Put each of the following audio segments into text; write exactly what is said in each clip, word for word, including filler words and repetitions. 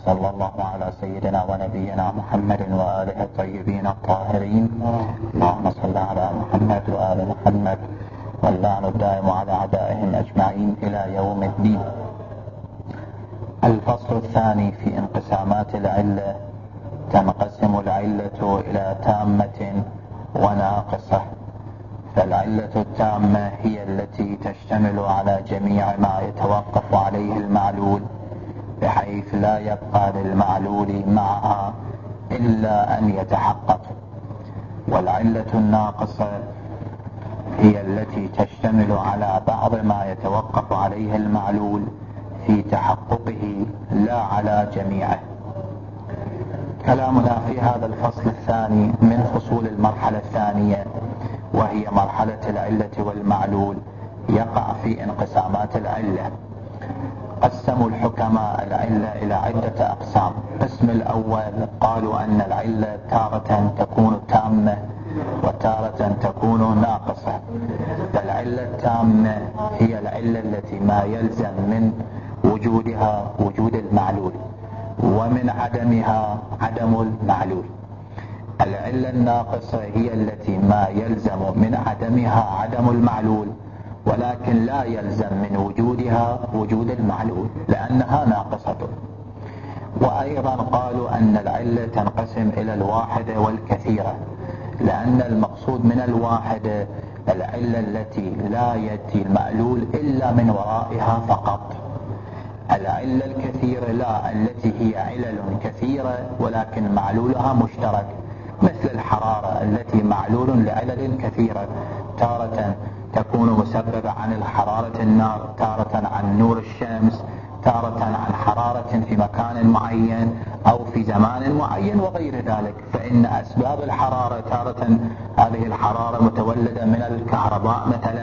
وصلى الله على سيدنا ونبينا محمد وآله الطيبين الطاهرين. اللهم صل على محمد وآل محمد واللعن الدائم على أعدائهم أجمعين إلى يوم الدين. الفصل الثاني في انقسامات العلة. تنقسم العلة إلى تامة وناقصة. فالعلة التامة هي التي تشتمل على جميع ما يتوقف عليه المعلول بحيث لا يبقى للمعلول معها إلا أن يتحقق. والعلة الناقصة هي التي تشتمل على بعض ما يتوقف عليه المعلول في تحققه لا على جميعه. كلامنا في هذا الفصل الثاني من فصول المرحلة الثانية وهي مرحلة العلة والمعلول يقع في انقسامات العلة. قسموا الحكماء العلة إلى عدة أقسام. القسم الأول قالوا أن العلة تارة تكون تامة وتارة تكون ناقصة. فالعلة التامة هي العلة التي ما يلزم من وجودها وجود المعلول ومن عدمها عدم المعلول. العلة الناقصة هي التي ما يلزم من عدمها عدم المعلول ولكن لا يلزم من وجودها وجود المعلول لأنها ناقصة. وأيضا قالوا أن العلة تنقسم إلى الواحدة والكثيرة، لأن المقصود من الواحدة العلة التي لا يأتي المعلول إلا من ورائها فقط. العلة الكثيرة لا، التي هي علل كثيرة ولكن معلولها مشترك، مثل الحرارة التي معلول لعلل كثيرة، تارة تكون مسببة عن الحرارة النار، تارة عن نور الشمس، تارة عن حرارة في مكان معين أو في زمان معين وغير ذلك. فإن أسباب الحرارة تارة هذه الحرارة متولدة من الكهرباء مثلا،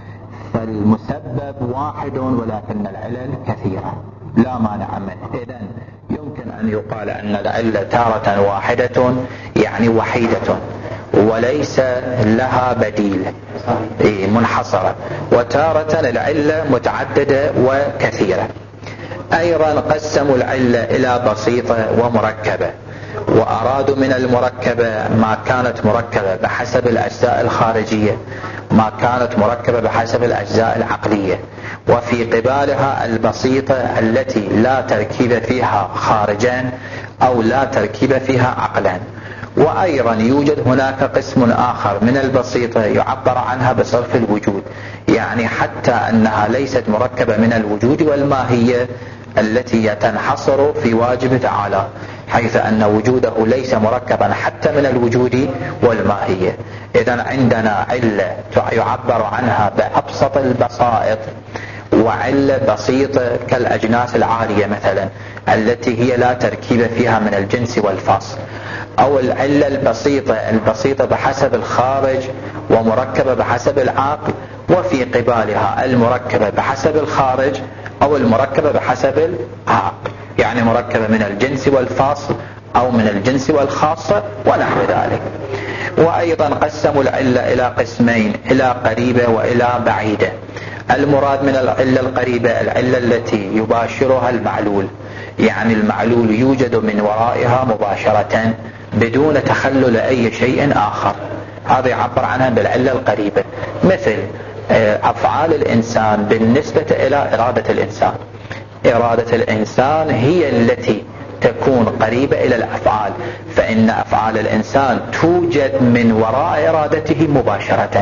فالمسبب واحد ولكن العلل كثيرة لا مانع منه. إذن يمكن أن يقال أن العلة تارة واحدة يعني وحيدة وليس لها بديل منحصرة، وتارة العلة متعددة وكثيرة. أيضا قسموا العلة إلى بسيطة ومركبة، وأرادوا من المركبة ما كانت مركبة بحسب الأجزاء الخارجية، ما كانت مركبة بحسب الأجزاء العقلية، وفي قبالها البسيطة التي لا تركيب فيها خارجا أو لا تركيب فيها عقلا. وأيضا يوجد هناك قسم آخر من البسيطة يعبر عنها بصرف الوجود، يعني حتى أنها ليست مركبة من الوجود والماهية التي تنحصر في واجب تعالى، حيث أن وجوده ليس مركبا حتى من الوجود والماهية. إذن عندنا علة يعبر عنها بأبسط البسائط، وعلة بسيطة كالأجناس العالية مثلا التي هي لا تركيب فيها من الجنس والفصل، أو العلة البسيطة البسيطة بحسب الخارج ومركبة بحسب العقل، وفي قبالها المركبة بحسب الخارج أو المركبة بحسب العقل، يعني مركبة من الجنس والفصل أو من الجنس والخاصة ونحو ذلك. وأيضا قسموا العلة إلى قسمين، إلى قريبة وإلى بعيدة. المراد من العلة القريبة العلة التي يباشرها المعلول، يعني المعلول يوجد من ورائها مباشرة بدون تخلل أي شيء آخر، هذا يعبر عنها بالعلة القريبة. مثل أفعال الإنسان بالنسبة إلى إرادة الإنسان، إرادة الإنسان هي التي تكون قريبة إلى الأفعال، فإن أفعال الإنسان توجد من وراء إرادته مباشرة،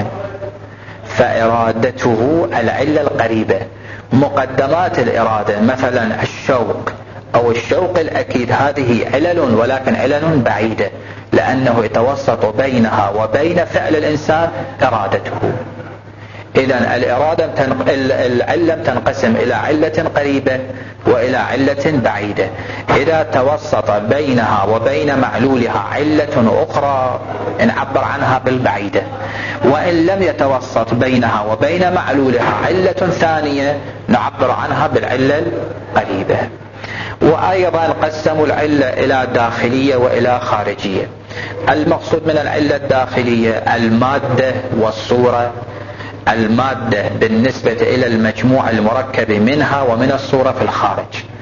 فإرادته العلة القريبة. مقدمات الإرادة مثلا الشوق أو الشوق الأكيد هذه علل ولكن علل بعيدة، لأنه يتوسط بينها وبين فعل الإنسان إرادته. إذن الإرادة تنق... العلة تنقسم إلى علة قريبة وإلى علة بعيدة. إذا توسط بينها وبين معلولها علة أخرى نعبر عنها بالبعيدة، وإن لم يتوسط بينها وبين معلولها علة ثانية نعبر عنها بالعلة القريبة. وأيضا قسموا العلة إلى داخلية وإلى خارجية. المقصود من العلة الداخلية المادة والصورة. المادة بالنسبة إلى المجموع المركب منها ومن الصورة في الخارج،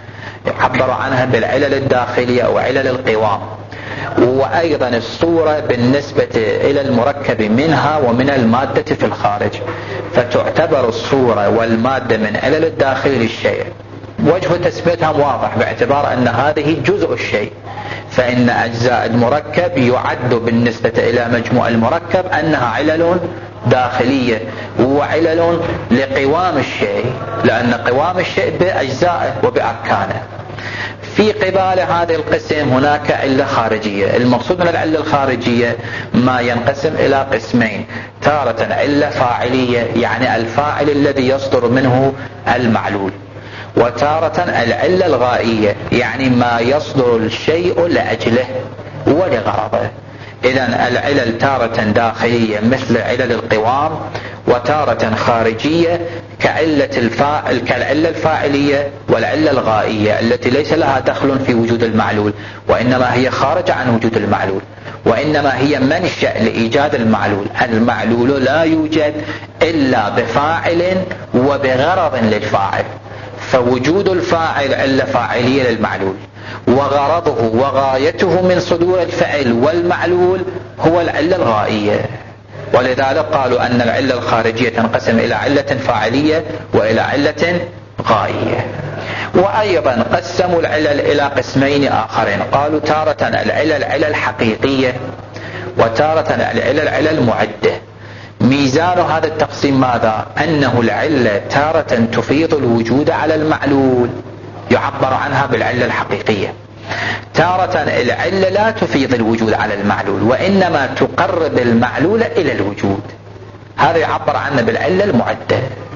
يعبر عنها بالعلل الداخلية أو علل القوام. وأيضا الصورة بالنسبة إلى المركب منها ومن المادة في الخارج، فتعتبر الصورة والمادة من علل الداخل للشيء. وجه تثبيتها واضح باعتبار أن هذه جزء الشيء، فإن أجزاء المركب يعد بالنسبة إلى مجموع المركب أنها علل داخلية وعلل لقوام الشيء، لأن قوام الشيء بأجزائه وبأركانه. في قبال هذا القسم هناك علة خارجية. المقصود من العلة الخارجية ما ينقسم إلى قسمين: تارة علة فاعلية يعني الفاعل الذي يصدر منه المعلول، وتارة العلة الغائية يعني ما يصدر الشيء لأجله ولغرضه. إذن العلل تارة داخلية مثل علل القوام، وتارة خارجية كعلة الفاعل كالعلة الفاعلية والعلة الغائية التي ليس لها دخل في وجود المعلول، وإنما هي خارجة عن وجود المعلول، وإنما هي منشأ لإيجاد المعلول. المعلول لا يوجد إلا بفاعل وبغرض للفاعل، فوجود الفاعل علة فاعلية للمعلول، وغرضه وغايته من صدور الفعل والمعلول هو العلة الغائية. ولذلك قالوا أن العلة الخارجية تنقسم إلى علة فاعلية وإلى علة غائية. وأيضا قسموا العلل إلى قسمين آخرين، قالوا تارة العلل علل حقيقية، وتارة العلل علل معدة. ميزان هذا التقسيم ماذا؟ أنه العلة تارة تفيض الوجود على المعلول يعبر عنها بالعلة الحقيقية، تارة العلة لا تفيض الوجود على المعلول وإنما تقرب المعلول إلى الوجود، هذا يعبر عنه بالعلة المعدة.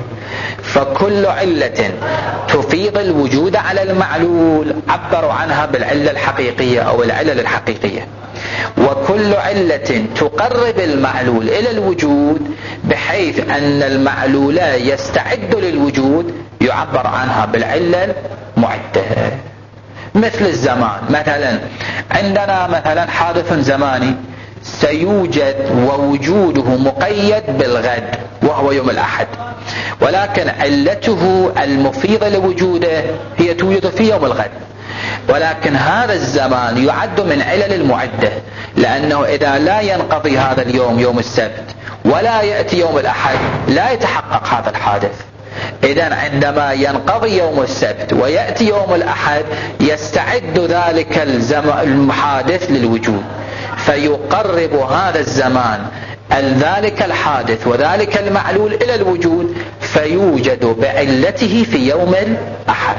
فكل علة تفيض الوجود على المعلول عبروا عنها بالعلة الحقيقية أو العلل الحقيقية، وكل علة تقرب المعلول إلى الوجود بحيث أن المعلول يستعد للوجود يعبر عنها بالعلة المعدة. مثل الزمان، مثلا عندنا مثلا حادث زماني سيوجد ووجوده مقيد بالغد وهو يوم الأحد، ولكن علته المفيضة لوجوده هي توجد في يوم الغد، ولكن هذا الزمان يعد من علل المعدة، لأنه إذا لا ينقضي هذا اليوم يوم السبت ولا يأتي يوم الأحد لا يتحقق هذا الحادث. إذن عندما ينقضي يوم السبت ويأتي يوم الأحد يستعد ذلك الحادث للوجود، فيقرب هذا الزمان ذلك الحادث وذلك المعلول إلى الوجود، فيوجد بعلته في يوم الأحد.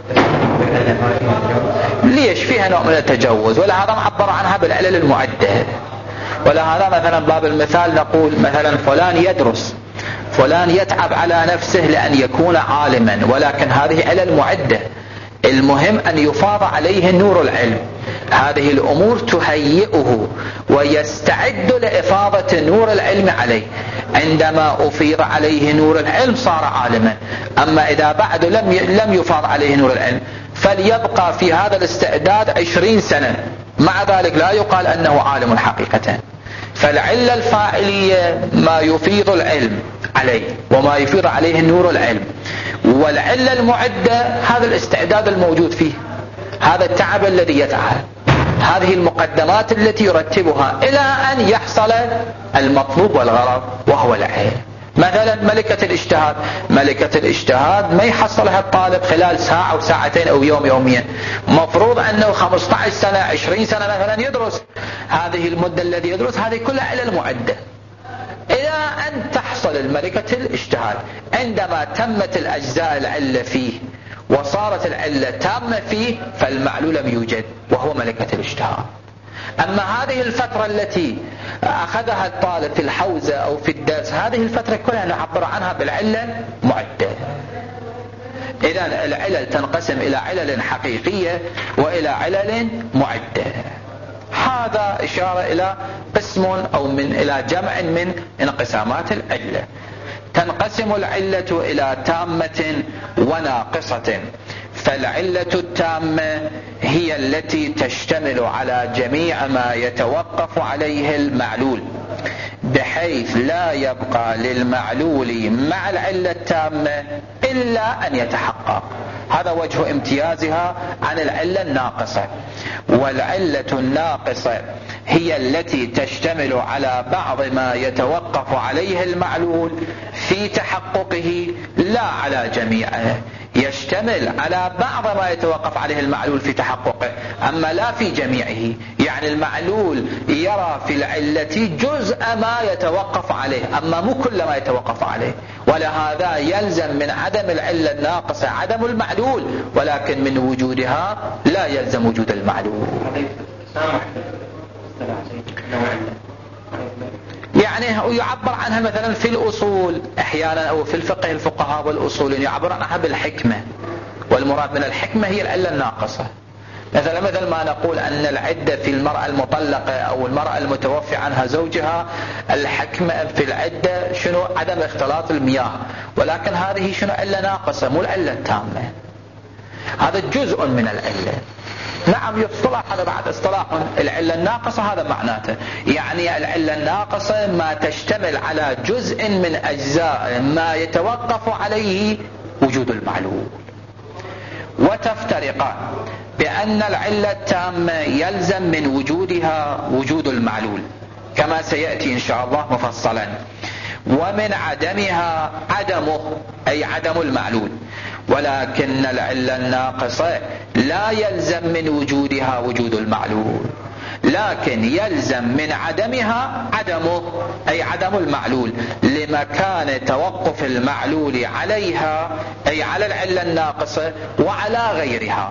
ليش؟ فيها نوع من التجوز، ولهذا عبر عنها بالعلل المعدة. ولهذا مثلا باب المثال نقول مثلا فلان يدرس، فلان يتعب على نفسه لأن يكون عالما، ولكن هذه علل معدة، المهم أن يفاض عليه نور العلم. هذه الأمور تهيئه ويستعد لإفاضة نور العلم عليه. عندما أفيض عليه نور العلم صار عالما، أما إذا بعد لم لم يفاض عليه نور العلم فليبقى في هذا الاستعداد عشرين سنة، مع ذلك لا يقال أنه عالم حقيقة. فالعلة الفاعلية ما يفيض العلم عليه وما يفيض عليه نور العلم، والعلة المعدة هذا الاستعداد الموجود فيه، هذا التعب الذي يتعب، هذه المقدمات التي يرتبها إلى أن يحصل المطلوب والغرض وهو العلم. مثلا ملكة الاجتهاد، ملكة الاجتهاد ما يحصلها الطالب خلال ساعة أو ساعتين أو يوم يومين، مفروض أنه خمسة عشر سنة عشرين سنة مثلا يدرس، هذه المدة الذي يدرس هذه كلها علل معدة إلى أن تحصل الملكة الاجتهاد. عندما تمت الأجزاء العلة فيه وصارت العلة تامة فيه فالمعلول لم يوجد وهو ملكة الاجتهاد. أما هذه الفترة التي أخذها الطالب في الحوزة أو في الدرس، هذه الفترة كلها نعبر عنها بالعلة معدة. إذن العلل تنقسم إلى علل حقيقية وإلى علل معدة. هذا إشارة إلى قسم أو من إلى جمع من انقسامات العلة. تنقسم العلة إلى تامة وناقصة. فالعلة التامة هي التي تشتمل على جميع ما يتوقف عليه المعلول، بحيث لا يبقى للمعلول مع العلة التامة إلا أن يتحقق. هذا وجه امتيازها عن العلة الناقصة. والعلة الناقصة هي التي تشتمل على بعض ما يتوقف عليه المعلول في تحققه لا على جميعه. يشتمل على بعض ما يتوقف عليه المعلول في تحققه أما لا في جميعه. يعني المعلول يرى في العلة جزء ما يتوقف عليه أما مو كل ما يتوقف عليه. ولهذا يلزم من عدم العلة الناقصة عدم المعلول، ولكن من وجودها لا يلزم وجود المعلول. يعني يعبر عنها مثلا في الأصول أحيانا أو في الفقه الفقهاء والأصول يعبر عنها بالحكمة، والمراد من الحكمة هي العلة الناقصة. مثلا مثل ما نقول أن العدة في المرأة المطلقة أو المرأة المتوفى عنها زوجها الحكمة في العدة شنو؟ عدم اختلاط المياه، ولكن هذه شنو؟ علة ناقصة مو العلة التامة. هذا جزء من العلة. نعم يصطلح هذا بعد اصطلاح العلة الناقصة، هذا معناته يعني العلة الناقصة ما تشتمل على جزء من أجزاء ما يتوقف عليه وجود المعلول. وتفترقان بأن العلة التامة يلزم من وجودها وجود المعلول كما سيأتي إن شاء الله مفصلا، ومن عدمها عدمه أي عدم المعلول. ولكن العلة الناقصة لا يلزم من وجودها وجود المعلول، لكن يلزم من عدمها عدمه أي عدم المعلول لمكان توقف المعلول عليها أي على العلة الناقصة وعلى غيرها.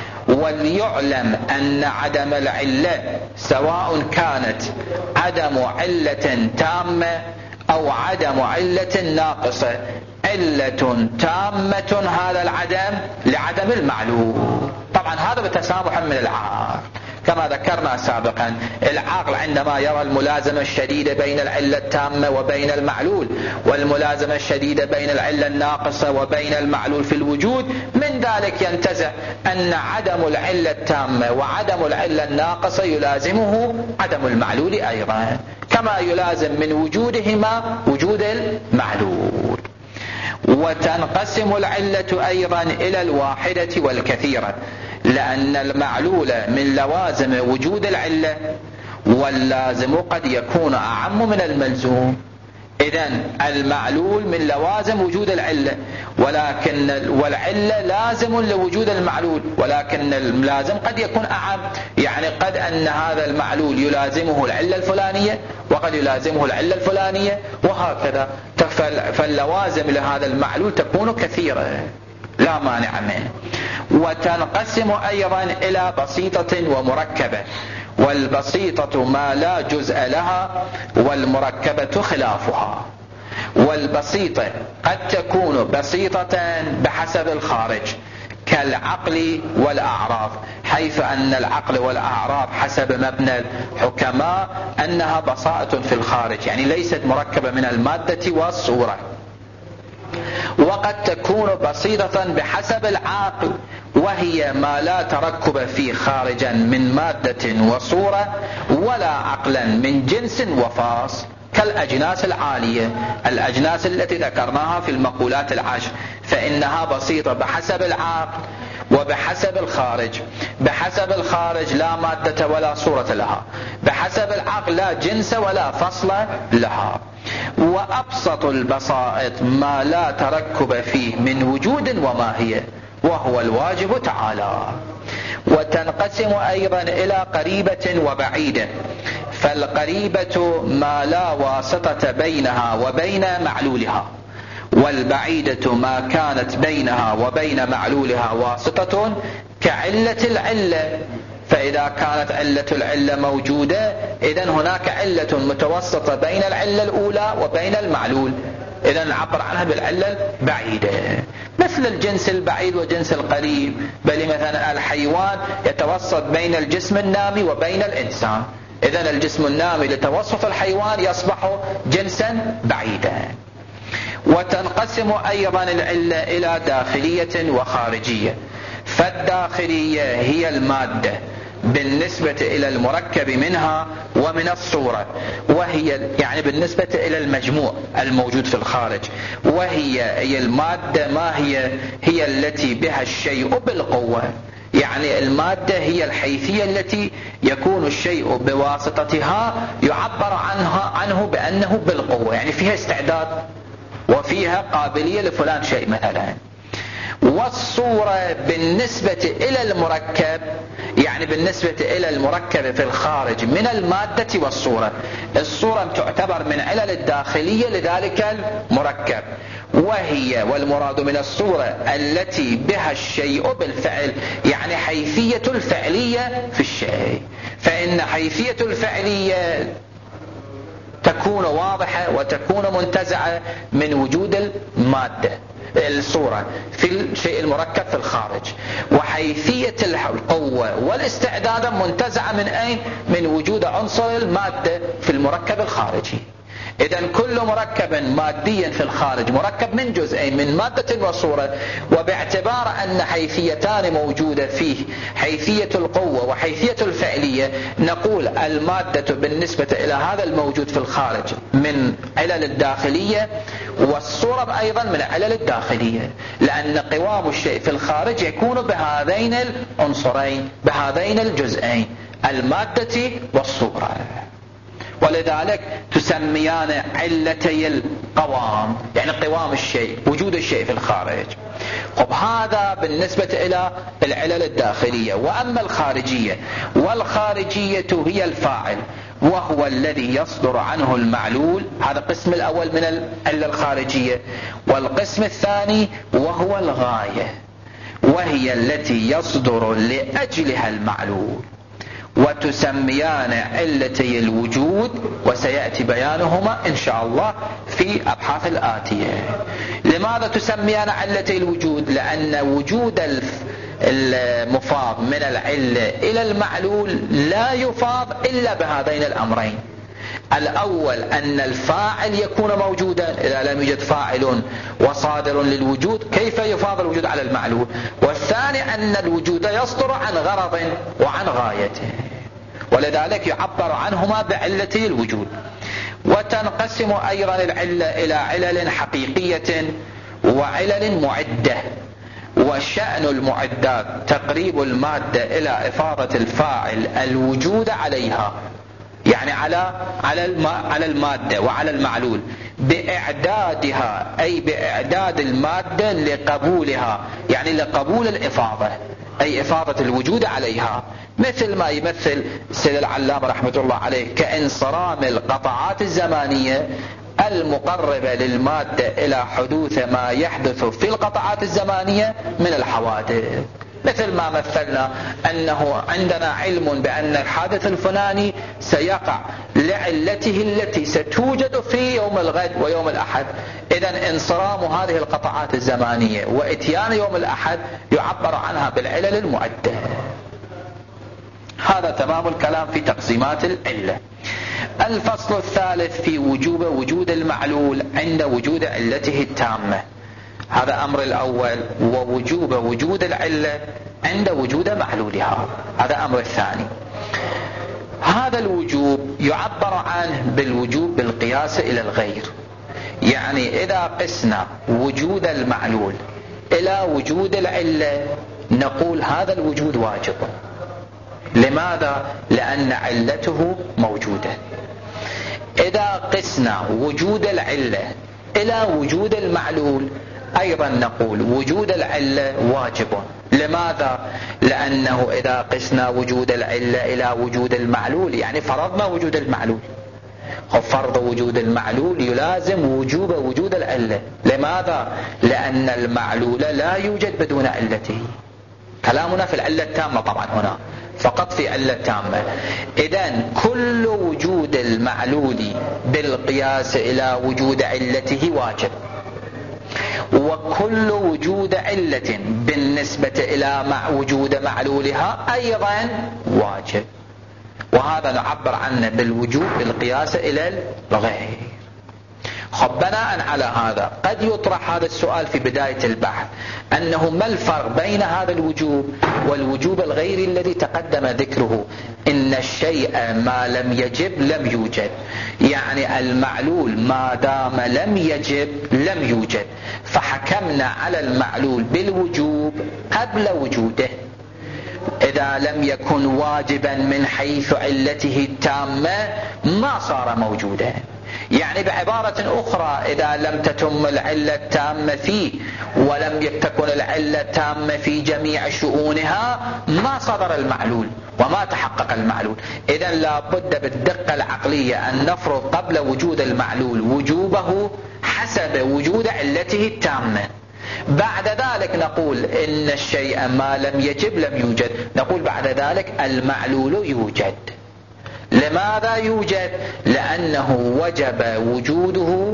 وليعلم أن عدم العلة سواء كانت عدم علة تامة أو عدم علة ناقصة، علة تامة هذا العدم لعدم المعلول. طبعا هذا بتسامح من العقل كما ذكرنا سابقا. العقل عندما يرى الملازمة الشديدة بين العلة التامة وبين المعلول، والملازمة الشديدة بين العلة الناقصة وبين المعلول في الوجود، من ذلك ينتزع أن عدم العلة التامة وعدم العلة الناقصة يلازمه عدم المعلول أيضا، كما يلازم من وجودهما وجود المعلول. وتنقسم العلة أيضا إلى الواحدة والكثيرة، لأن المعلول من لوازم وجود العلة، واللازم قد يكون أعم من الملزوم. إذن المعلول من لوازم وجود العلة، ولكن والعلة لازم لوجود المعلول، ولكن اللازم قد يكون أعم. يعني قد أن هذا المعلول يلازمه العلة الفلانية وقد يلازمه العلة الفلانية وهكذا. فاللوازم لهذا المعلول تكون كثيرة لا مانع منه. وتنقسم أيضا إلى بسيطة ومركبة، والبسيطة ما لا جزء لها، والمركبة خلافها. والبسيطة قد تكون بسيطة بحسب الخارج كالعقل والأعراض، حيث أن العقل والأعراض حسب مبنى الحكماء أنها بساطة في الخارج، يعني ليست مركبة من المادة والصورة. وقد تكون بسيطة بحسب العقل، وهي ما لا تركب فيه خارجا من مادة وصورة ولا عقلا من جنس وفاصل، كالأجناس العالية، الأجناس التي ذكرناها في المقولات العشر، فإنها بسيطة بحسب العقل وبحسب الخارج. بحسب الخارج لا مادة ولا صورة لها، بحسب العقل لا جنس ولا فصل لها. وأبسط البسائط ما لا تركب فيه من وجود وماهية، وهو الواجب تعالى. وتنقسم أيضا إلى قريبة وبعيدة، فالقريبة ما لا واسطة بينها وبين معلولها، والبعيدة ما كانت بينها وبين معلولها واسطة كعلة العلة. فإذا كانت علة العلة موجودة إذن هناك علة متوسطة بين العلة الأولى وبين المعلول، إذن نعبر عنها بالعلة البعيدة، مثل الجنس البعيد وجنس القريب. بل مثلا الحيوان يتوسط بين الجسم النامي وبين الإنسان، إذن الجسم النامي لتوسط الحيوان يصبح جنسا بعيدا. وتنقسم أيضا العلة إلى داخلية وخارجية، فالداخلية هي المادة بالنسبة إلى المركب منها ومن الصورة، وهي يعني بالنسبة إلى المجموع الموجود في الخارج، وهي هي المادة ما هي هي التي بها الشيء بالقوة. يعني المادة هي الحيثية التي يكون الشيء بواسطتها يعبر عنها عنه بأنه بالقوة، يعني فيها استعداد وفيها قابلية لفلان شيء مثلا. والصورة بالنسبة إلى المركب، يعني بالنسبة إلى المركب في الخارج من المادة والصورة. الصورة تعتبر من علل الداخلية لذلك المركب، وهي والمراد من الصورة التي بها الشيء بالفعل، يعني حيثية الفعلية في الشيء. فإن حيثية الفعلية تكون واضحة وتكون منتزعة من وجود المادة الصورة في الشيء المركب في الخارج، وحيثية القوة والاستعداد منتزعة من أين؟ من وجود عنصر المادة في المركب الخارجي. إذن كل مركب ماديا في الخارج مركب من جزئين، من مادة وصورة، وباعتبار أن حيثيتان موجودة فيه، حيثية القوة وحيثية الفعلية، نقول المادة بالنسبة إلى هذا الموجود في الخارج من علل الداخلية، والصورة أيضا من علل الداخلية، لأن قوام الشيء في الخارج يكون بهذين العنصرين، بهذين الجزئين، المادة والصورة. ولذلك تسميان علتي القوام، يعني قوام الشيء، وجود الشيء في الخارج. طب هذا بالنسبة إلى العلل الداخلية. وأما الخارجية، والخارجية هي الفاعل وهو الذي يصدر عنه المعلول. هذا القسم الأول من العلة الخارجية. والقسم الثاني وهو الغاية، وهي التي يصدر لأجلها المعلول. وتسميان علتي الوجود، وسيأتي بيانهما إن شاء الله في أبحاث الآتية. لماذا تسميان علتي الوجود؟ لأن وجود المفاض من العلة إلى المعلول لا يفاض إلا بهذين الأمرين. الأول أن الفاعل يكون موجودا، إذا لم يوجد فاعل وصادر للوجود كيف يفاض الوجود على المعلول؟ والثاني أن الوجود يصدر عن غرض وعن غايته، ولذلك يعبر عنهما بعلتي الوجود. وتنقسم أيضا العلة إلى علل حقيقية وعلل معدة. وشأن المعدات تقريب المادة إلى إفاضة الفاعل الوجود عليها، يعني على على على المادة وعلى المعلول، بإعدادها، أي بإعداد المادة لقبولها، يعني لقبول الإفاضة، أي إفاضة الوجود عليها. مثل ما يمثل سيد العلامة رحمة الله عليه كانصرام القطعات الزمانية المقربة للمادة إلى حدوث ما يحدث في القطعات الزمانية من الحوادث. مثل ما مثلنا أنه عندنا علم بأن الحادث الفلاني سيقع لعلته التي ستوجد في يوم الغد ويوم الأحد. إذن انصرام هذه القطعات الزمانية وإتيان يوم الأحد يعبر عنها بالعلل المعدة. هذا تمام الكلام في تقسيمات العلة. الفصل الثالث في وجوب وجود المعلول عند وجود علته التامة. هذا أمر الأول. ووجوب وجود العلة عند وجود معلولها، هذا أمر الثاني. هذا الوجوب يعبر عنه بالوجوب بالقياس إلى الغير. يعني إذا قسنا وجود المعلول إلى وجود العلة نقول هذا الوجود واجب. لماذا؟ لأن علته موجودة. إذا قسنا وجود العلة إلى وجود المعلول أيضا نقول وجود العلة واجب. لماذا؟ لأنه إذا قسنا وجود العلة إلى وجود المعلول يعني فرضنا وجود المعلول، فرض وجود المعلول يلازم وجوب وجود العلة. لماذا؟ لأن المعلول لا يوجد بدون علته. كلامنا في العلة التامة طبعا هنا فقط في علة تامة. إذن كل وجود المعلول بالقياس إلى وجود علته واجب، وكل وجود علة بالنسبة إلى مع وجود معلولها أيضا واجب. وهذا نعبر عنه بالوجوب بالقياس إلى الغير. خب بناء على هذا قد يطرح هذا السؤال في بداية البحث، أنه ما الفرق بين هذا الوجوب والوجوب الغيري الذي تقدم ذكره؟ إن الشيء ما لم يجب لم يوجد، يعني المعلول ما دام لم يجب لم يوجد، فحكمنا على المعلول بالوجوب قبل وجوده. إذا لم يكن واجبا من حيث علته التامة ما صار موجودا. يعني بعبارة أخرى، إذا لم تتم العلة التامة فيه ولم تكن العلة التامة في جميع شؤونها ما صدر المعلول وما تحقق المعلول. إذن لا بد بالدقة العقلية أن نفرض قبل وجود المعلول وجوبه حسب وجود علته التامة. بعد ذلك نقول إن الشيء ما لم يجب لم يوجد، نقول بعد ذلك المعلول يوجد. لماذا يوجد؟ لأنه وجب وجوده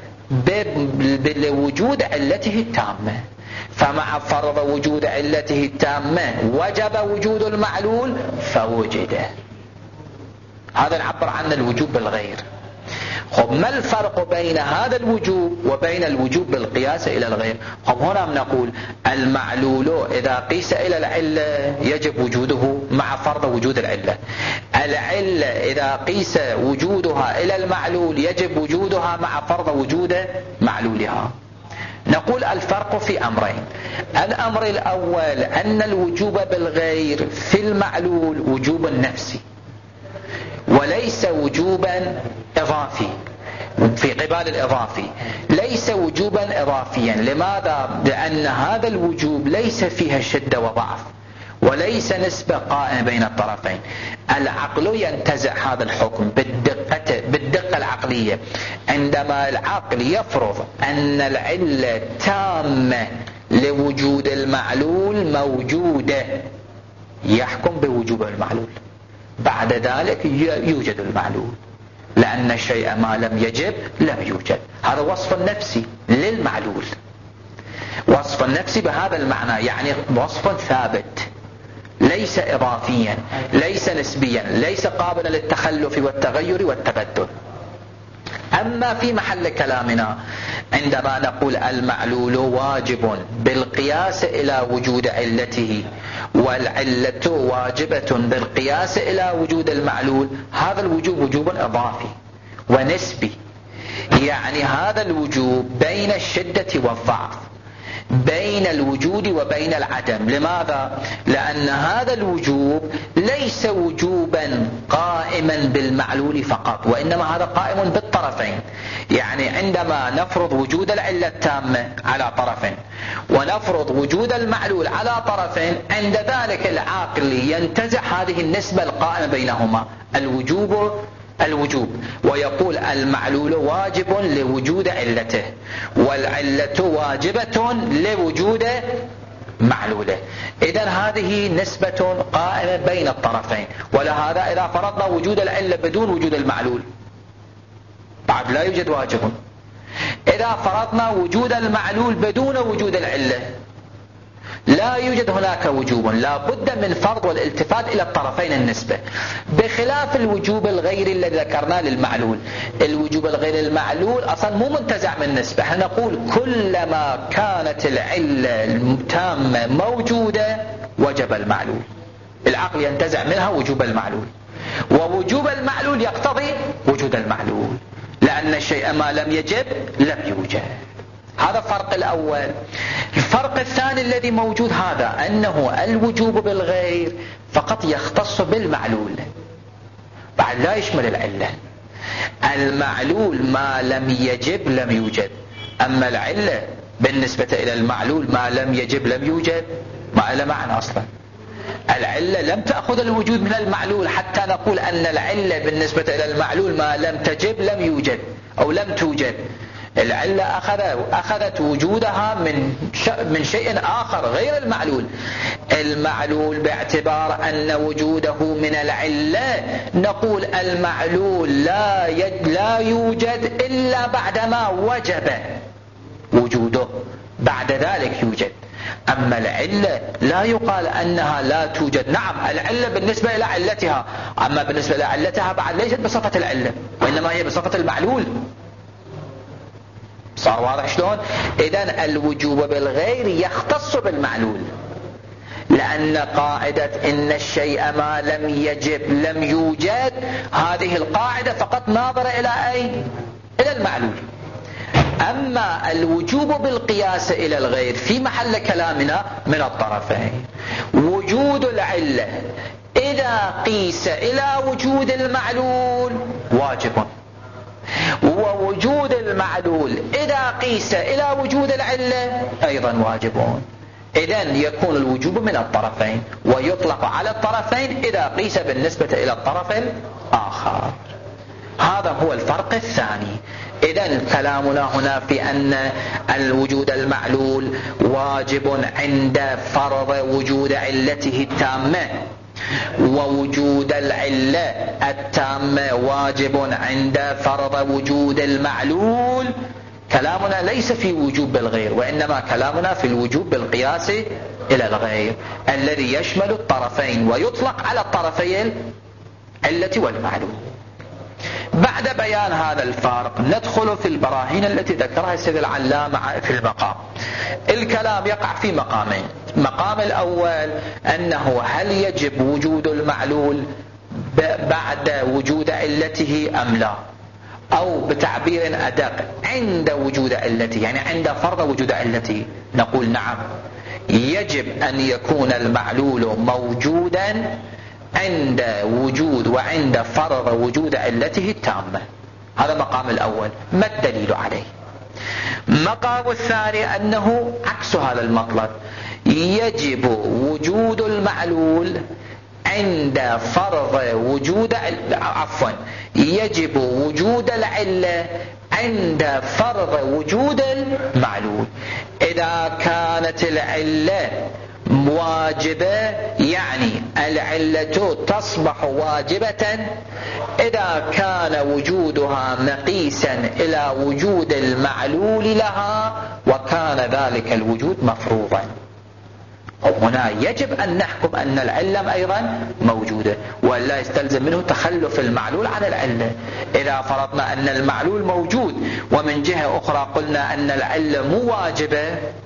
بوجود علته التامة، فمع فرض وجود علته التامة وجب وجود المعلول فوجد. هذا نعبر عنه الوجوب بالغير. خب ما الفرق بين هذا الوجوب وبين الوجوب بالقياس إلى الغير؟ خب هنا نقول المعلول إذا قيس إلى العلة يجب وجوده مع فرض وجود العلة. العلة إذا قيس وجودها إلى المعلول يجب وجودها مع فرض وجود معلولها. نقول الفرق في أمرين. الأمر الأول أن الوجوب بالغير في المعلول وجوب نفسي وليس وجوبا إضافي. في قبال الإضافي ليس وجوبا إضافيا. لماذا؟ لأن هذا الوجوب ليس فيها شدة وضعف وليس نسبة قائمة بين الطرفين. العقل ينتزع هذا الحكم بالدقة, بالدقة العقلية عندما العقل يفرض أن العلة تامة لوجود المعلول موجودة، يحكم بوجوب المعلول. بعد ذلك يوجد المعلول، لأن الشيء ما لم يجب لم يوجد. هذا وصف نفسي للمعلول، وصف نفسي بهذا المعنى، يعني وصف ثابت ليس إضافيا ليس نسبيا ليس قابلا للتخلف والتغير والتبدل. أما في محل كلامنا عندما نقول المعلول واجب بالقياس إلى وجود علته والعلة واجبة بالقياس إلى وجود المعلول، هذا الوجوب وجوب إضافي ونسبي. يعني هذا الوجوب بين الشدة والضعف، بين الوجود وبين العدم. لماذا؟ لأن هذا الوجوب ليس وجوبا قائما بالمعلول فقط، وإنما هذا قائم بالطرفين. يعني عندما نفرض وجود العلة التامة على طرف ونفرض وجود المعلول على طرف، عند ذلك العاقل ينتزع هذه النسبة القائمة بينهما، الوجوب الوجوب، ويقول المعلول واجب لوجود علته والعلة واجبة لوجود معلوله. إذن هذه نسبة قائمة بين الطرفين. ولهذا إذا فرضنا وجود العلة بدون وجود المعلول بعد لا يوجد واجب. إذا فرضنا وجود المعلول بدون وجود العلة لا يوجد هناك وجوب، لا بد من فرض والالتفات إلى الطرفين النسبة، بخلاف الوجوب الغير الذي ذكرناه للمعلول. الوجوب الغير المعلول أصلا مو منتزع من نسبة. هنقول كلما كانت العلة التامة موجودة وجب المعلول، العقل ينتزع منها وجوب المعلول، ووجوب المعلول يقتضي وجود المعلول، لأن الشيء ما لم يجب لم يوجد. هذا الفرق الأول. الفرق الثاني الذي موجود هذا أنه الوجوب بالغير فقط يختص بالمعلول، بعد لا يشمل العلة. المعلول ما لم يجب لم يوجد، أما العلة بالنسبة إلى المعلول ما لم يجب لم يوجد ما له معنى أصلا. العلة لم تأخذ الوجود من المعلول حتى نقول أن العلة بالنسبة إلى المعلول ما لم تجب لم يوجد أو لم توجد. العلة أخذ أخذت وجودها من من شيء آخر غير المعلول. المعلول باعتبار أن وجوده من العلة نقول المعلول لا لا يوجد إلا بعدما وجب وجوده، بعد ذلك يوجد. أما العلة لا يقال أنها لا توجد. نعم العلة بالنسبة إلى علتها، أما بالنسبة إلى علتها بعد ليست بصفة العلة وإنما هي بصفة المعلول. صار واضح شلون؟ إذن الوجوب بالغير يختص بالمعلول، لأن قاعدة إن الشيء ما لم يجب لم يوجد، هذه القاعدة فقط ناظرة إلى أي؟ إلى المعلول. أما الوجوب بالقياس إلى الغير في محل كلامنا من الطرفين. وجود العلة إذا قيس إلى وجود المعلول واجب، ووجود المعلول إذا قيس إلى وجود العلة أيضا واجبون. إذن يكون الوجوب من الطرفين، ويطلق على الطرفين إذا قيس بالنسبة إلى الطرف الآخر. هذا هو الفرق الثاني. إذن كلامنا هنا في أن الوجود المعلول واجب عند فرض وجود علته التامة، ووجود العلة التامة واجب عند فرض وجود المعلول. كلامنا ليس في وجوب بالغير، وإنما كلامنا في الوجوب بالقياس إلى الغير الذي يشمل الطرفين ويطلق على الطرفين العلة والمعلول. بعد بيان هذا الفارق ندخل في البراهين التي ذكرها السيد العلامة في المقام. الكلام يقع في مقامين. المقام الأول أنه هل يجب وجود المعلول بعد وجود علته أم لا، أو بتعبير أدق عند وجود علته، يعني عند فرض وجود علته نقول نعم، يجب أن يكون المعلول موجودا عند وجود وعند فرض وجود علته التامة. هذا مقام الأول. ما الدليل عليه؟ مقام الثاني أنه عكس هذا المطلب، يجب وجود المعلول عند فرض وجود عفوا يجب وجود العلة عند فرض وجود المعلول. إذا كانت العلة واجبة يعني العلة تصبح واجبة إذا كان وجودها مقيسا إلى وجود المعلول لها وكان ذلك الوجود مفروضا. هنا يجب أن نحكم أن العلة أيضا موجودة، ولا يستلزم منه تخلف المعلول عن العلة. إذا فرضنا أن المعلول موجود ومن جهة أخرى قلنا أن العلة مو واجبة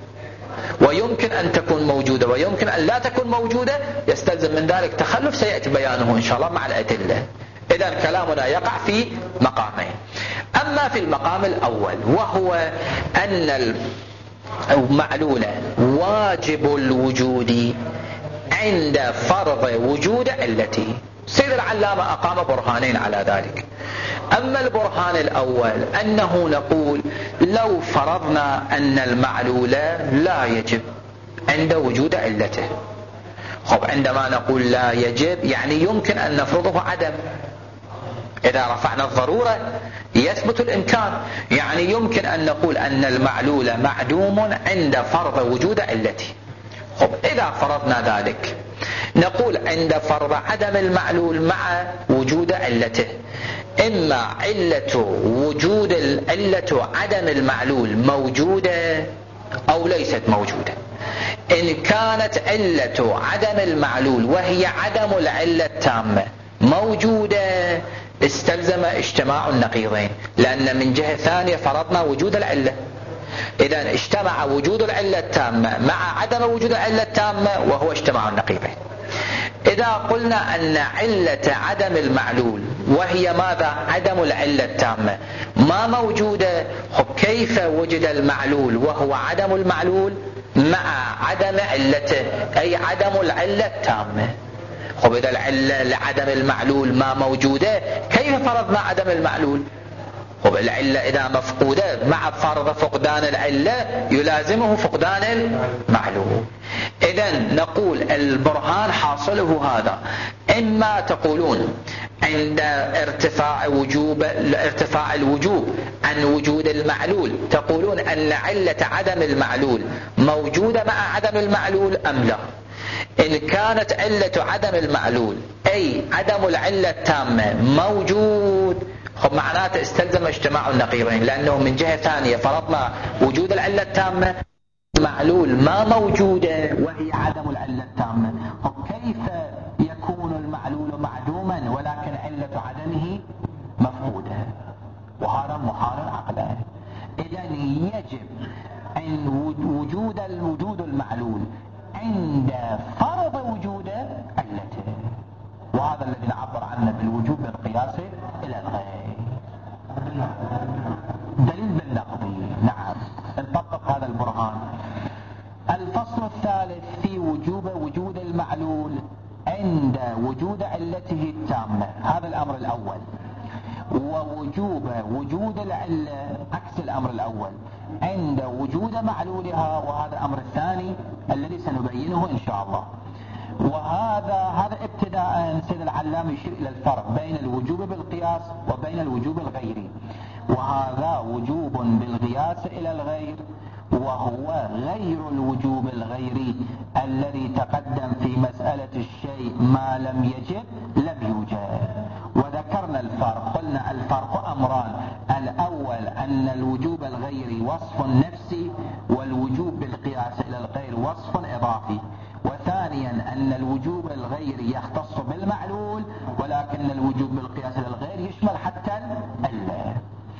ويمكن أن تكون موجودة ويمكن أن لا تكون موجودة، يستلزم من ذلك تخلف سيأتي بيانه إن شاء الله مع الأدلة. إذن كلامنا يقع في مقامين. أما في المقام الأول وهو أن المعلول واجب الوجود عند فرض وجود علته، سيد العلامة أقام برهانين على ذلك. أما البرهان الأول أنه نقول لو فرضنا أن المعلول لا يجب عند وجود علته. خب عندما نقول لا يجب يعني يمكن أن نفرضه عدم. إذا رفعنا الضرورة يثبت الإمكان، يعني يمكن أن نقول أن المعلول معدوم عند فرض وجود علته. خب إذا فرضنا ذلك نقول عند فرض عدم المعلول مع وجود علته، إما علة وجود علة عدم المعلول موجودة أو ليست موجودة. إن كانت علة عدم المعلول وهي عدم العلة التامة موجودة استلزم اجتماع النقيضين، لأن من جهة ثانية فرضنا وجود العلة. إذا اجتمع وجود العلة التامة مع عدم وجود العلة التامة وهو اجتماع النقيضين. إذا قلنا أن علة عدم المعلول وهي ماذا؟ عدم العلة التامة ما موجودة، خب كيف وجد المعلول وهو عدم المعلول مع عدم علته أي عدم العلة التامة؟ خب إذا العلة لعدم المعلول ما موجودة كيف فرضنا عدم المعلول؟ خب العلة إذا مفقودة مع فرض فقدان العلة يلازمه فقدان المعلول. إذن نقول البرهان حاصله هذا، إما تقولون عند ارتفاع وجوب ارتفاع الوجوب عن وجود المعلول تقولون أن علة عدم المعلول موجودة مع عدم المعلول أم لا. إن كانت علة عدم المعلول أي عدم العلة التامة موجود، خب معناته استلزم اجتماع النقيضين، لأنه من جهة ثانية فرضنا وجود العلة التامة معلول ما موجودة وهي عدم العلة التامة. خب كيف يكون المعلول معدوما ولكن علة عدمه مفقودة؟ وهذا محال عقلا. إذن هذا الذي نعبر عنه بالوجوب بالقياس إلى الغير. دليل بالنقض. نعم نطبق هذا البرهان. الفصل الثالث في وجوب وجود المعلول عند وجود علته التامة، هذا الأمر الأول. ووجوب وجود العلة عكس الأمر الأول عند وجود معلولها، وهذا الأمر الثاني الذي سنبينه إن شاء الله. وهذا هذا ابتداء سيد العلام يشير إلى الفرق بين الوجوب بالقياس وبين الوجوب الغيري. وهذا وجوب بالقياس إلى الغير، وهو غير الوجوب الغيري الذي تقدم في مسألة الشيء ما لم يجب لم يوجد. وذكرنا الفرق، قلنا الفرق أمران: الأول أن الوجوب الغيري وصف نفسي، والوجوب بالقياس إلى الغير وصف إضافي. وثانيا أن الوجوب الغيري يختص بالمعلول، ولكن الوجوب بالقياس إلى الغير يشمل حتى العلة.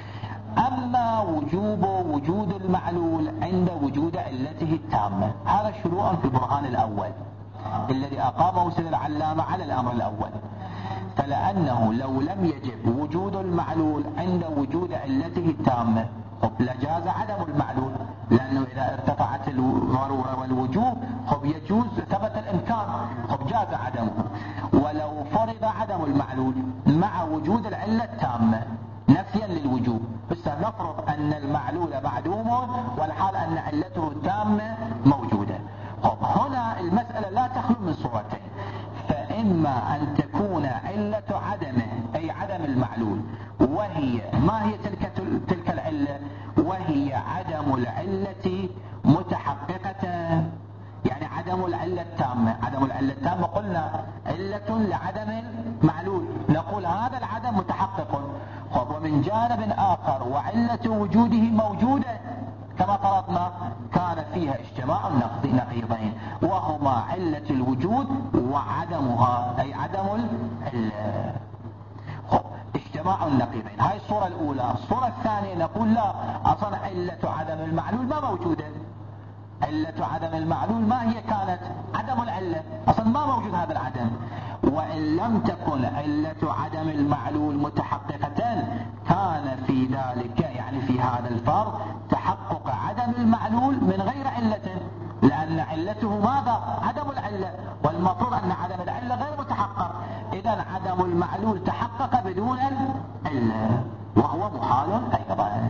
أما وجوب وجود المعلول عند وجود علته التامة، هذا شروع في البرهان الأول الذي أقامه سيد العلامة على الأمر الأول. فلأنه لو لم يجب وجود المعلول عند وجود علته التامة لجاز عدم المعلول، لأنه إذا ارتفعت الضرورة والوجوب خب يجوز ثبت الإمكان، خب جاز عدمه. ولو فرض عدم المعلول مع وجود العلة التامة نفيا للوجوب، بس نفرض أن المعلول معدوم والحال أن علته التامة موجودة. خب هنا المسألة لا تخلو من صورتين: فإما أن تكون علة عدمه أي عدم المعلول، وهي ما هي تلك تلك العلة؟ وهي عدم العلة متحققة، يعني عدم العلة التامة. عدم العلة التامة قلنا علة لعدم المعلول، نقول هذا العدم متحقق. خب ومن جانب آخر وعلة وجوده موجودة كما فرضنا، كان فيها اجتماع نقيضين، وهما علة الوجود وعدمها أي عدم العلة. خب اجتماع النقيضين، هاي الصورة الأولى. الصورة الثانية نقول لا، أصلا علة عدم المعلول ما موجودة. علة عدم المعلول ما هي كانت؟ عدم العلة، أصلا ما موجود هذا العدم. وإن لم تكن علة عدم المعلول متحققة كان في ذلك يعني في هذا الفرض تحقق عدم المعلول من غير علة، لأن علته ماذا؟ عدم العلة، والمفروض أن عدم العلة غير متحقق. إذن عدم المعلول تحقق بدون العلة، وهو محال أيضا.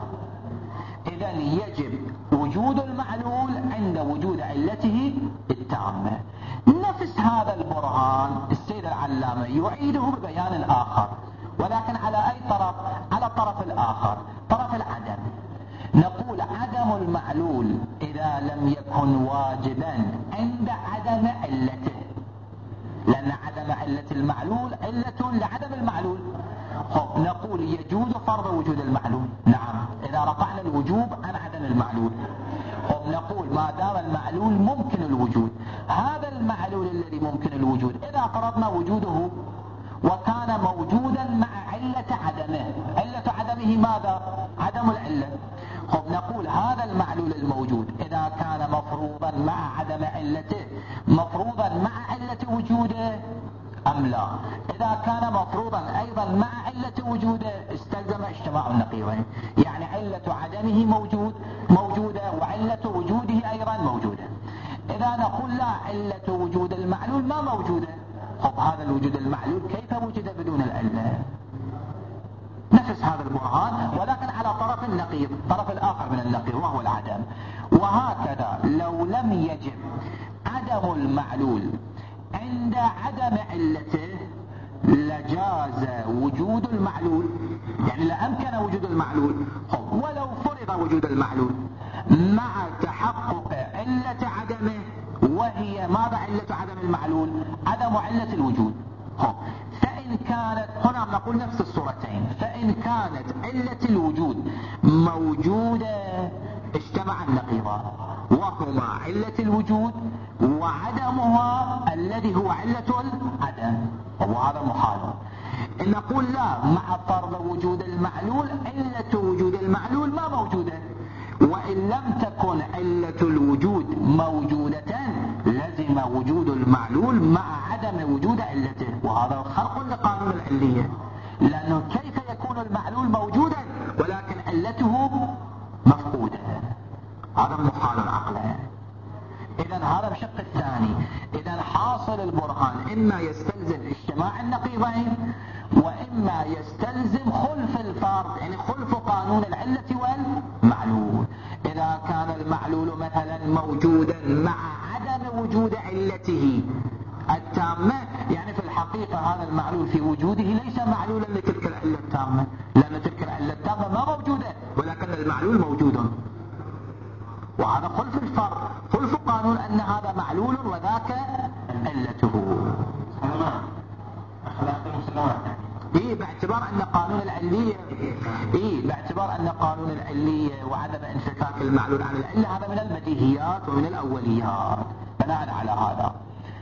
إذن يجب وجود المعلول عند وجود علته التامة. نفس هذا البرهان السيد العلامة يعيده ببيان آخر، ولكن على أي طرف؟ على الطرف الآخر، طرف العدم. نقول عدم المعلول إذا لم يكن واجبا عند عدم علته، لأن عدم علة المعلول علة لعدم المعلول. خب نقول يجوز فرض وجود المعلول، نعم إذا رفعنا الوجوب عن عدم المعلول. خب نقول ما دام المعلول ممكن الوجود، هذا المعلول الذي ممكن الوجود إذا فرضنا وجوده وكان موجودا مع علة عدمه، علة عدمه ماذا؟ عدم العلة. خب نقول هذا المعلول الموجود إذا كان مفروضا مع عدم علته مفروضا مع علة وجوده أم لا؟ إذا كان مفروضا أيضا مع علة وجوده استلزم اجتماع النقيضين، يعني علة عدمه موجود موجودة وعلة وجوده أيضا موجودة. إذا نقول لا، علة وجود المعلول ما موجودة، خب هذا الوجود المعلول كيف وجد بدون العلة؟ نفس هذا البرهان ولكن على طرف النقيض، طرف الآخر من النقيض وهو العدم. وهكذا لو لم يجب عدم المعلول عند عدم علته لجاز وجود المعلول، يعني لأمكن وجود المعلول ولو فرض وجود المعلول مع تحقق علة عدمه، وهي ماذا علة عدم المعلول؟ عدم علة الوجود. فإن كانت هنا نقول نفس الصورتين، فإن كانت علة الوجود موجودة اجتمع النقيضان، وهما علة الوجود وعدمها الذي هو علة العدم، وهذا محال. نقول لا، مع فرض وجود المعلول علة وجود المعلول ما موجودة، وإن لم تكن علة الوجود موجودة لزم وجود المعلول مع عدم وجود علته، وهذا خرق لقانون العلية، لأنه كيف يكون المعلول موجودا ولكن علته مفقودة؟ هذا محال عقلا. إذا هذا الشق الثاني. إذا حاصل البرهان إما يستلزم اجتماع النقيضين وإما يستلزم خلف الفرض، يعني خلف قانون العلة والمعلول. إذا كان المعلول مثلا موجودا مع عدم وجود علته التامة، يعني في الحقيقة هذا المعلول في وجوده ليس معلولا لتلك العلة التامة، لأن تلك العلة التامة ما موجودة ولكن المعلول موجود، وهذا خلف الفرض، خلف قانون أن هذا معلول وذاك علته. إيه باعتبار أن قانون العلية إيه باعتبار أن قانون العلية وعدم انفكاك المعلول عن العلة هذا من البديهيات ومن الأوليات. بناء على هذا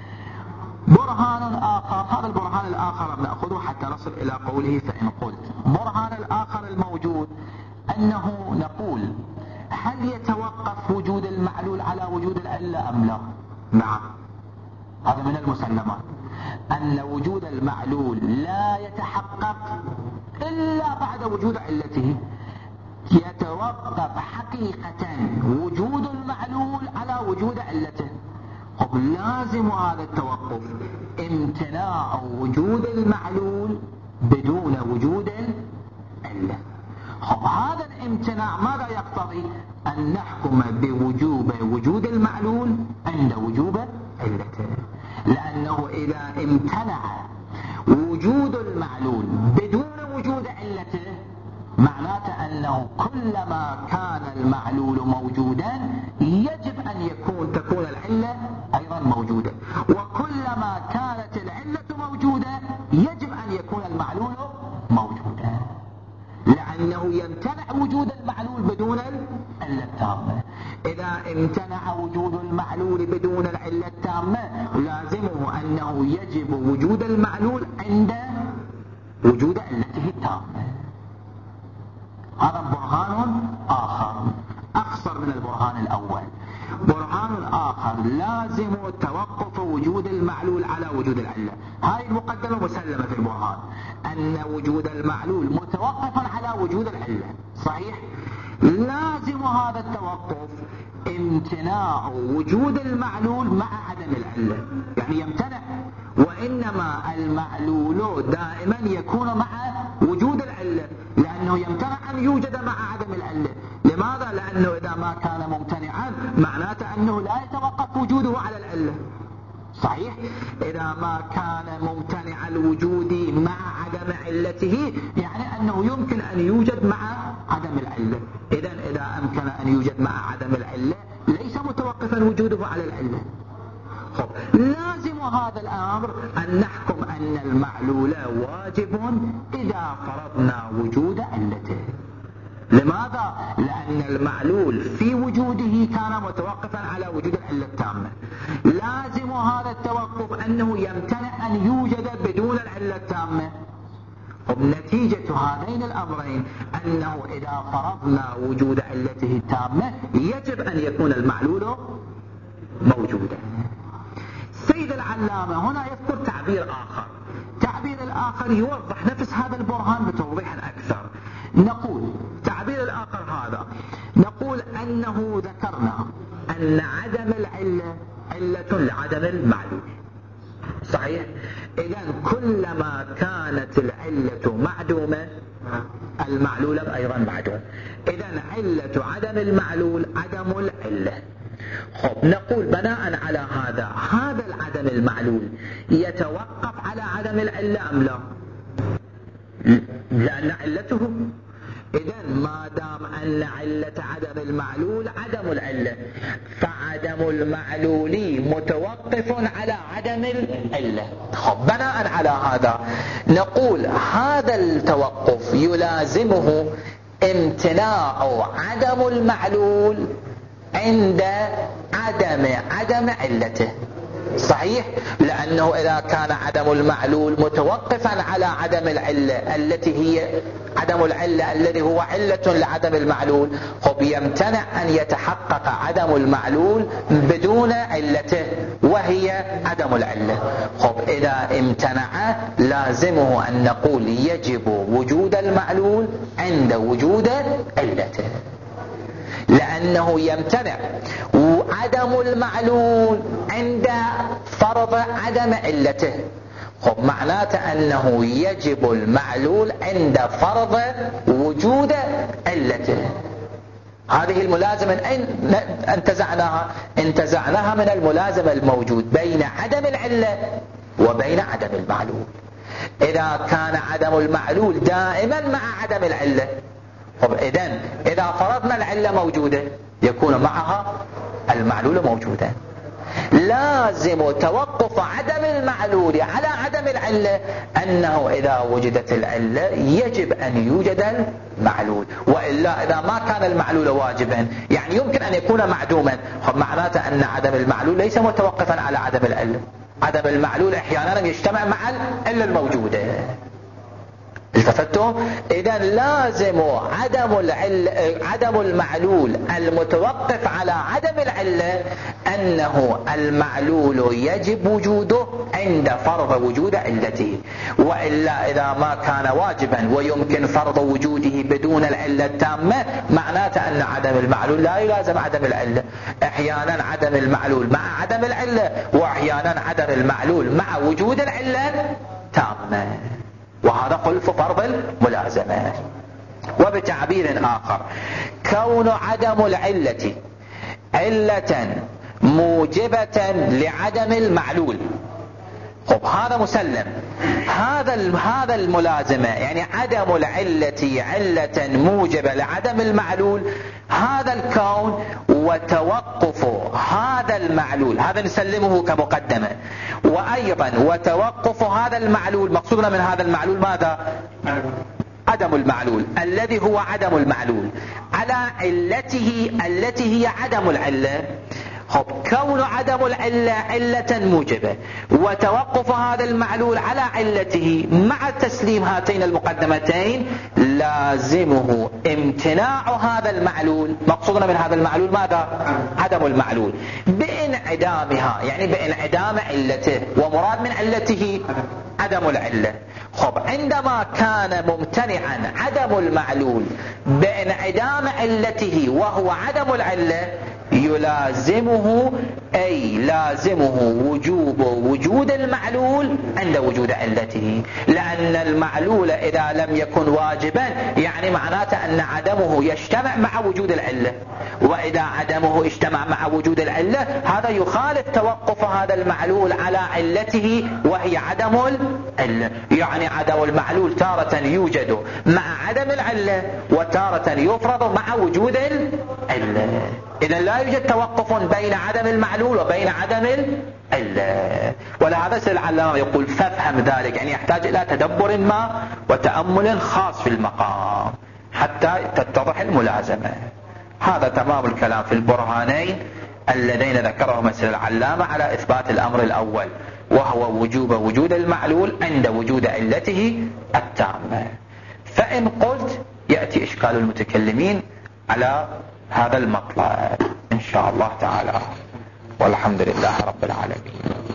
برهان آخر، هذا البرهان الآخر نأخذه حتى نصل إلى قوله فإن قلت. برهان الآخر الموجود أنه نقول هل يتوقف وجود المعلول على وجود العلة أم لا؟ نعم، هذا من المسلمات أن وجود المعلول لا يتحقق إلا بعد وجود علته. يتوقف حقيقة وجود المعلول على وجود علته. طب لازم هذا التوقف امتناع وجود المعلول بدون وجود العلة. طب هذا الامتناع ماذا يقتضي؟ أن نحكم بوجوب وجود المعلول عند وجوب علته، لأنه إذا امتنع وجود المعلول بدون وجود علته معناته أنه كلما كان المعلول موجودا يجب أن يكون تكون العلة أيضا موجودة، وكلما كانت العلة موجودة يجب أن يكون المعلول موجودا، لأنه يمتنع وجود المعلول بدون العلة التامة. إذا امتنع وجود المعلول بدون العلة التامة لازمه أنه يجب وجود المعلول عند وجود علته التامة. هذا برهان آخر أقصر من البرهان الأول. برهان آخر لازم توقف وجود المعلول على وجود العلة. هذه المقدمة مسلمة في البرهان أن وجود المعلول متوقفا على وجود العلة، صحيح؟ لازم هذا التوقف امتناع وجود المعلول مع عدم العلة، يعني يمتنع، وإنما المعلول دائما يكون مع وجود العلة، لأنه يمتنع أن يوجد مع عدم العلة. لماذا؟ لأنه إذا ما كان ممتنعا معناته أنه لا يتوقف وجوده على العلة، صحيح؟ إذا ما كان ممتنع الوجود مع عدم علته يعني أنه يمكن أن يوجد مع عدم العلة. إذن إذا أمكن أن يوجد مع عدم العلة ليس متوقفا وجوده على العلة. خب لازم هذا الأمر أن نحكم أن المعلول واجب إذا فرضنا وجود علته. لماذا؟ لأن المعلول في وجوده كان متوقفا على وجود العلة التامة. لازم هذا التوقف أنه يمتنع أن يوجد بدون العلة التامة. وبنتيجة هذين الأمرين أنه إذا فرضنا وجود علته التامة يجب أن يكون المعلول موجودا. سيد العلامة هنا يذكر تعبير آخر، تعبير الآخر يوضح نفس هذا البرهان بتوضيح أكثر. نقول تعبير الآخر هذا، نقول أنه ذكرنا أن عدم العلة علة لعدم المعلول، صحيح؟ إذن كلما كانت العلة معدومة المعلول أيضا معدوم. إذن علة عدم المعلول عدم العلة. خب نقول بناء على هذا هذا العدم المعلول يتوقف على عدم العلة أم لا؟ لأن علته. إذن ما دام أن علة عدم المعلول عدم العلة فعدم المعلول متوقف على عدم العلة. خب بناء على هذا نقول هذا التوقف يلازمه امتناع عدم المعلول عند عدم عدم علته. صحيح، لأنه إذا كان عدم المعلول متوقفا على عدم العلة التي هي عدم العلة الذي هو علة لعدم المعلول، خب يمتنع أن يتحقق عدم المعلول بدون علته وهي عدم العلة. خب إذا امتنع لازمه أن نقول يجب وجود المعلول عند وجود علته، لأنه يمتنع عدم المعلول عند فرض عدم علته. خب معناته أنه يجب المعلول عند فرض وجود علته. هذه الملازمة أين انتزعناها؟ انتزعناها من الملازم الموجود بين عدم العلة وبين عدم المعلول. إذا كان عدم المعلول دائما مع عدم العلة، طب إذن إذا فرضنا العلة موجودة يكون معها المعلول موجودا. لازم توقف عدم المعلول على عدم العلة أنه إذا وجدت العلة يجب أن يوجد المعلول، وإلا إذا ما كان المعلول واجبا يعني يمكن أن يكون معدوما، معناته أن عدم المعلول ليس متوقفا على عدم العلة. عدم المعلول أحيانا يجتمع مع العلة الموجودة. التفتوا؟ إذا لازم عدم العل... عدم المعلول المتوقف على عدم العلة أنه المعلول يجب وجوده عند فرض وجود علته، وإلا إذا ما كان واجبا ويمكن فرض وجوده بدون العلة التامة معناته أن عدم المعلول لا يلازم عدم العلة. أحيانا عدم المعلول مع عدم العلة، وأحيانا عدم المعلول مع وجود العلة تامة، وهذا خلف فرض الملازمة. وبتعبير آخر، كون عدم العلة علة موجبة لعدم المعلول، خب هذا مسلم. هذا هذا الملازمة يعني عدم العلة علة موجبة لعدم المعلول، هذا الكون وتوقف هذا المعلول هذا نسلمه كمقدمة، وأيضا وتوقف هذا المعلول مقصودنا من هذا المعلول ماذا؟ عدم المعلول الذي هو عدم المعلول على علته التي هي عدم العلة. خب كون عدم العلة علة موجبة وتوقف هذا المعلول على علته مع تسليم هاتين المقدمتين لازمه امتناع هذا المعلول. مقصودنا من هذا المعلول ماذا؟ عدم المعلول بانعدامها، يعني بانعدام علته، ومراد من علته عدم العلة. خب عندما كان ممتنعا عدم المعلول بانعدام علته وهو عدم العلة يلازمه أي لازمه وجوب وجود المعلول عند وجود علته، لأن المعلول إذا لم يكن واجبا يعني معناته أن عدمه يجتمع مع وجود العلة، وإذا عدمه اجتمع مع وجود العلة هذا يخالف توقف هذا المعلول على علته وهي عدم العلة. يعني عدم المعلول تارة يوجد مع عدم العلة وتارة يفرض مع وجود العلة. إذا لا يوجد توقف بين عدم المعلول وبين عدم العلة. ولهذا سيد العلامة يقول فافهم ذلك، يعني يحتاج إلى تدبر ما وتأمل خاص في المقام حتى تتضح الملازمة. هذا تمام الكلام في البرهانين اللذين ذكرهما سيد العلامة على إثبات الأمر الأول، وهو وجوب وجود المعلول عند وجود علته التامة. فإن قلت يأتي إشكال المتكلمين على هذا المطلب إن شاء الله تعالى، والحمد لله رب العالمين.